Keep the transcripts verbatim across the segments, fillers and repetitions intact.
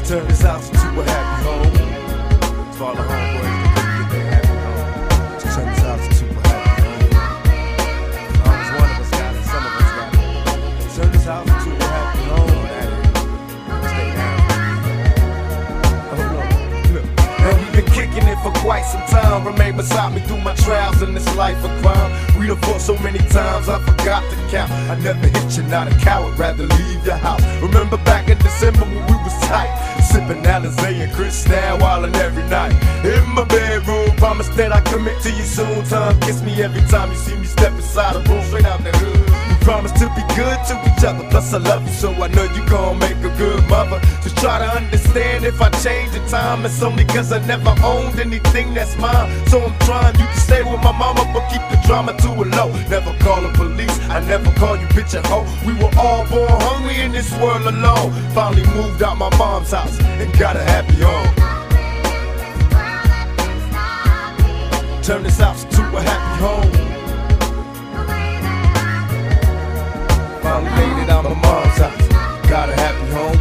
Turn this house into a happy home. For all the homeboys that couldn't get their happy home. Just turn this house into a happy home. As long as one of us got it, some of us got it. Turn this house into a happy home. That is. Stay down. Oh no, look. Man, we've been kicking it for quite some time. Remain beside me through my trials in this life of crime. We done fought so many times, I forgot to count. I never hit you, not a coward, rather leave your house. Remember back in December when we was tight, sipping Alizé and Cristal, wildin' every night. In my bedroom, promise that I commit to you soon. Time kiss me every time you see me step inside the room, straight out the hood. We promise to be good to each other, plus I love you, so I know you gon' make a good mother. Just try to understand if I change the time, it's only cause I never owned anything that's mine. So I'm trying you to stay with my mama, but keep the drama to a low. Never call the police, I never call you bitch a hoe. We were all born hungry in this world alone. Finally moved out my mom's house and got a happy home. Turn this house to a happy home. Finally made it out my mom's house, got a happy home.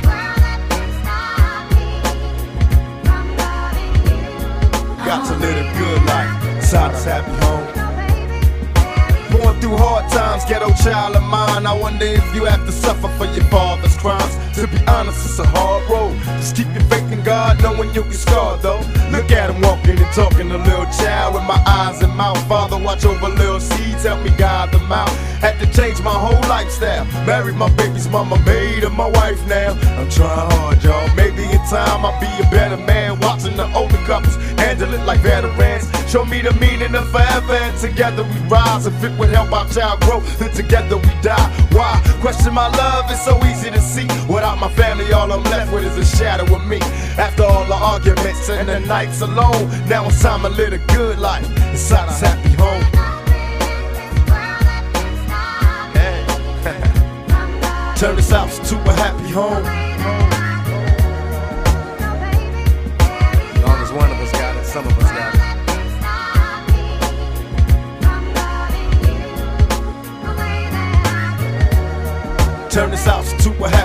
Got to live a good life inside this happy home. Going through hard times, ghetto child of mine. I wonder if you have to suffer for your father's crimes. To be honest, it's a hard road. Just keep your faith in God, knowing you'll get scarred though. Look at him walking and talking, a little child with my eyes and mouth. Father, watch over little seeds, help me guide them out. Had to change my whole lifestyle. Married my baby's mama, made her my wife now. I'm trying hard, y'all. Maybe in time I'll be a better man. Watching the older couples handle it like veterans. Show me the meaning of forever, and together we rise. If it would help our child grow, then together we die. Why? Question my love, it's so easy to see. Without my family, all I'm left with is a shadow of me. After all the arguments and the nights alone, now it's time to live a good life inside this happy home. Hey. Turn this house to a happy home. As long as one of us got it, some of us got it. Turn this house to a happy